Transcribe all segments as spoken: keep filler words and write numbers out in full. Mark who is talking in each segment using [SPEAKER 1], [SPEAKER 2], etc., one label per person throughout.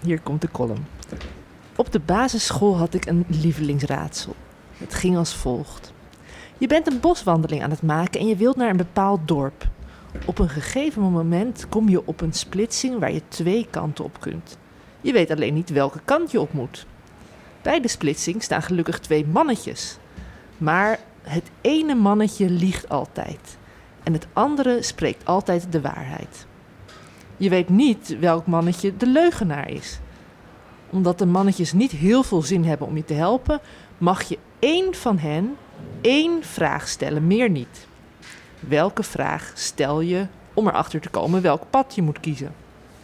[SPEAKER 1] hier komt de column. Op de basisschool had ik een lievelingsraadsel. Het ging als volgt. Je bent een boswandeling aan het maken en je wilt naar een bepaald dorp. Op een gegeven moment kom je op een splitsing waar je twee kanten op kunt. Je weet alleen niet welke kant je op moet. Bij de splitsing staan gelukkig twee mannetjes. Maar het ene mannetje liegt altijd. En het andere spreekt altijd de waarheid. Je weet niet welk mannetje de leugenaar is. Omdat de mannetjes niet heel veel zin hebben om je te helpen, mag je één van hen één vraag stellen, meer niet. Welke vraag stel je om erachter te komen welk pad je moet kiezen?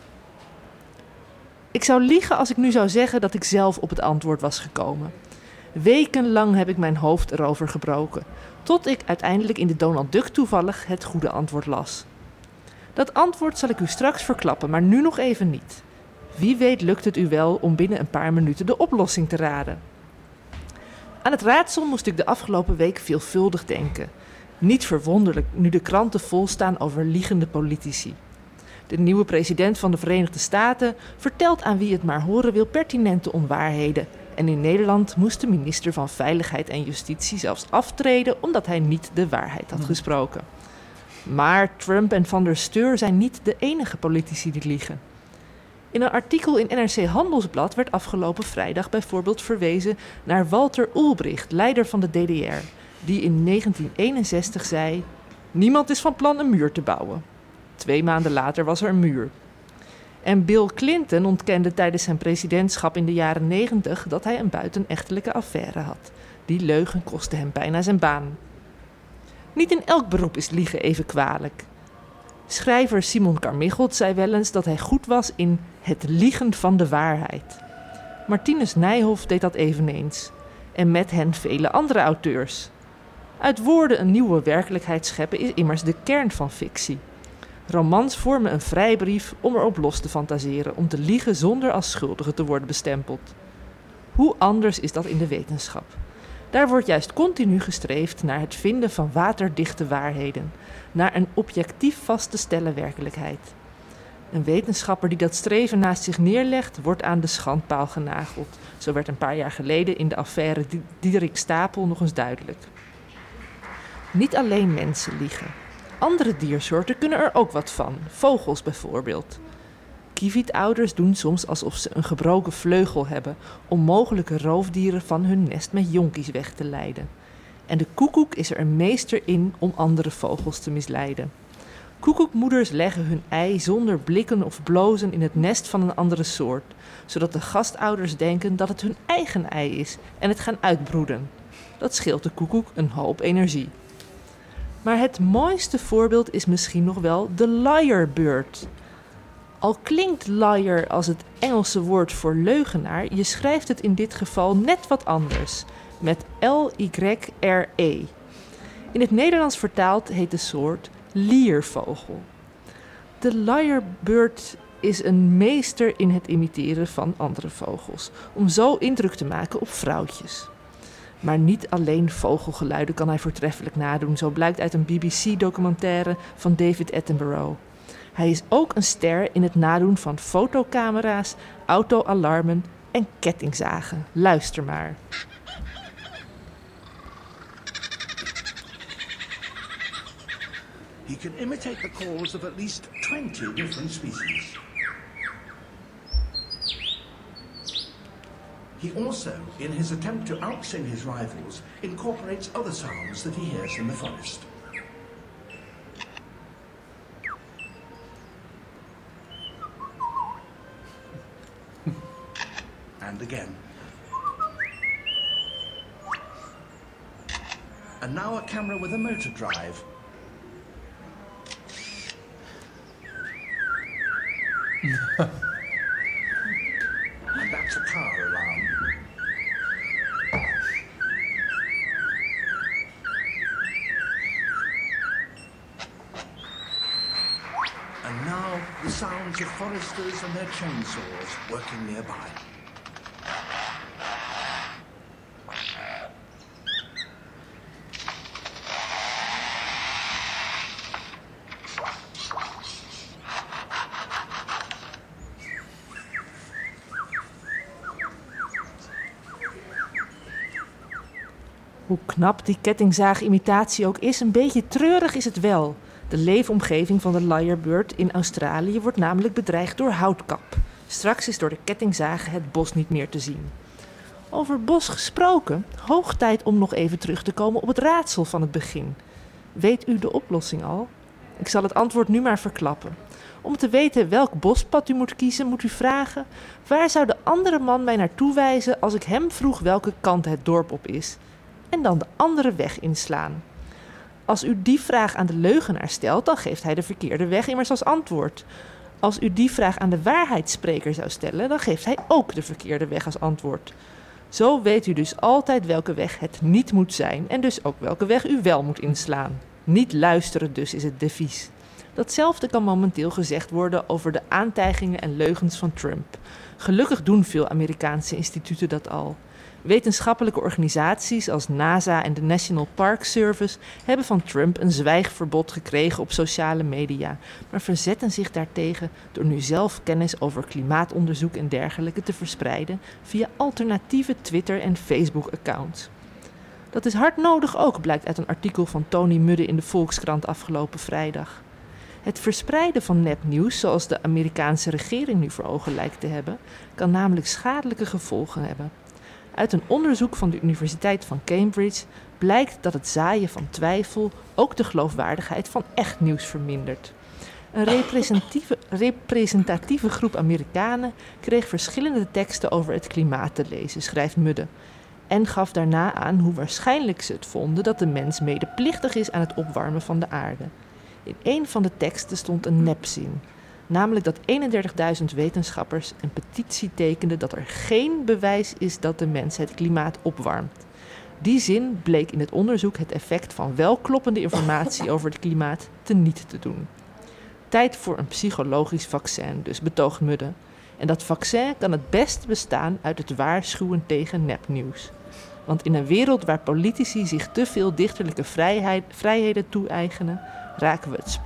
[SPEAKER 1] Ik zou liegen als ik nu zou zeggen dat ik zelf op het antwoord was gekomen. Wekenlang heb ik mijn hoofd erover gebroken, tot ik uiteindelijk in de Donald Duck toevallig het goede antwoord las. Dat antwoord zal ik u straks verklappen, maar nu nog even niet. Wie weet lukt het u wel om binnen een paar minuten de oplossing te raden. Aan het raadsel moest ik de afgelopen week veelvuldig denken. Niet verwonderlijk nu de kranten vol staan over liegende politici. De nieuwe president van de Verenigde Staten vertelt aan wie het maar horen wil pertinente onwaarheden. En in Nederland moest de minister van Veiligheid en Justitie zelfs aftreden omdat hij niet de waarheid had gesproken. Maar Trump en Van der Steur zijn niet de enige politici die liegen. In een artikel in N R C Handelsblad werd afgelopen vrijdag bijvoorbeeld verwezen naar Walter Ulbricht, leider van de D D R, die in negentien eenenzestig zei: niemand is van plan een muur te bouwen. Twee maanden later was er een muur. En Bill Clinton ontkende tijdens zijn presidentschap in de jaren negentig dat hij een buitenechtelijke affaire had. Die leugen kostte hem bijna zijn baan. Niet in elk beroep is liegen even kwalijk. Schrijver Simon Carmichaelt zei wel eens dat hij goed was in het liegen van de waarheid. Martinus Nijhoff deed dat eveneens. En met hen vele andere auteurs. Uit woorden een nieuwe werkelijkheid scheppen is immers de kern van fictie. Romans vormen een vrijbrief om erop los te fantaseren, om te liegen zonder als schuldige te worden bestempeld. Hoe anders is dat in de wetenschap? Daar wordt juist continu gestreefd naar het vinden van waterdichte waarheden, naar een objectief vast te stellen werkelijkheid. Een wetenschapper die dat streven naast zich neerlegt, wordt aan de schandpaal genageld. Zo werd een paar jaar geleden in de affaire Diederik Stapel nog eens duidelijk. Niet alleen mensen liegen. Andere diersoorten kunnen er ook wat van, vogels bijvoorbeeld. Kievietouders doen soms alsof ze een gebroken vleugel hebben om mogelijke roofdieren van hun nest met jonkies weg te leiden. En de koekoek is er een meester in om andere vogels te misleiden. Koekoekmoeders leggen hun ei zonder blikken of blozen in het nest van een andere soort, zodat de gastouders denken dat het hun eigen ei is en het gaan uitbroeden. Dat scheelt de koekoek een hoop energie. Maar het mooiste voorbeeld is misschien nog wel de lyrebird. Al klinkt liar als het Engelse woord voor leugenaar, je schrijft het in dit geval net wat anders, met L Y R E. In het Nederlands vertaald heet de soort liervogel. De lyrebird is een meester in het imiteren van andere vogels, om zo indruk te maken op vrouwtjes. Maar niet alleen vogelgeluiden kan hij voortreffelijk nadoen, zo blijkt uit een B B C-documentaire van David Attenborough. Hij is ook een ster in het nadoen van fotocamera's, autoalarmen en kettingzagen. Luister maar.
[SPEAKER 2] He can imitate the calls of at least twenty different species. He also, in his attempt to outsing his rivals, incorporates other sounds that he hears in the forest. And again. And now a camera with a motor drive. And that's a car alarm. And now the sounds of foresters and their chainsaws working nearby.
[SPEAKER 1] Hoe knap die kettingzaag-imitatie ook is, een beetje treurig is het wel. De leefomgeving van de lyrebird in Australië wordt namelijk bedreigd door houtkap. Straks is door de kettingzagen het bos niet meer te zien. Over bos gesproken, hoog tijd om nog even terug te komen op het raadsel van het begin. Weet u de oplossing al? Ik zal het antwoord nu maar verklappen. Om te weten welk bospad u moet kiezen, moet u vragen: waar zou de andere man mij naartoe wijzen als ik hem vroeg welke kant het dorp op is? En dan de andere weg inslaan. Als u die vraag aan de leugenaar stelt, dan geeft hij de verkeerde weg immers als antwoord. Als u die vraag aan de waarheidsspreker zou stellen, dan geeft hij ook de verkeerde weg als antwoord. Zo weet u dus altijd welke weg het niet moet zijn en dus ook welke weg u wel moet inslaan. Niet luisteren dus is het devies. Datzelfde kan momenteel gezegd worden over de aantijgingen en leugens van Trump. Gelukkig doen veel Amerikaanse instituten dat al. Wetenschappelijke organisaties als NASA en de National Park Service hebben van Trump een zwijgverbod gekregen op sociale media, maar verzetten zich daartegen door nu zelf kennis over klimaatonderzoek en dergelijke te verspreiden via alternatieve Twitter- en Facebook-accounts. Dat is hard nodig ook, blijkt uit een artikel van Tony Mudde in de Volkskrant afgelopen vrijdag. Het verspreiden van nepnieuws, zoals de Amerikaanse regering nu voor ogen lijkt te hebben, kan namelijk schadelijke gevolgen hebben. Uit een onderzoek van de Universiteit van Cambridge blijkt dat het zaaien van twijfel ook de geloofwaardigheid van echt nieuws vermindert. Een representatieve, representatieve groep Amerikanen kreeg verschillende teksten over het klimaat te lezen, schrijft Mudde, en gaf daarna aan hoe waarschijnlijk ze het vonden dat de mens medeplichtig is aan het opwarmen van de aarde. In een van de teksten stond een nepzin, namelijk dat eenendertigduizend wetenschappers een petitie tekenden dat er geen bewijs is dat de mens het klimaat opwarmt. Die zin bleek in het onderzoek het effect van wel kloppende informatie over het klimaat teniet te doen. Tijd voor een psychologisch vaccin, dus betoogt Mudde. En dat vaccin kan het beste bestaan uit het waarschuwen tegen nepnieuws. Want in een wereld waar politici zich te veel dichterlijke vrijheid, vrijheden toe-eigenen, raken we het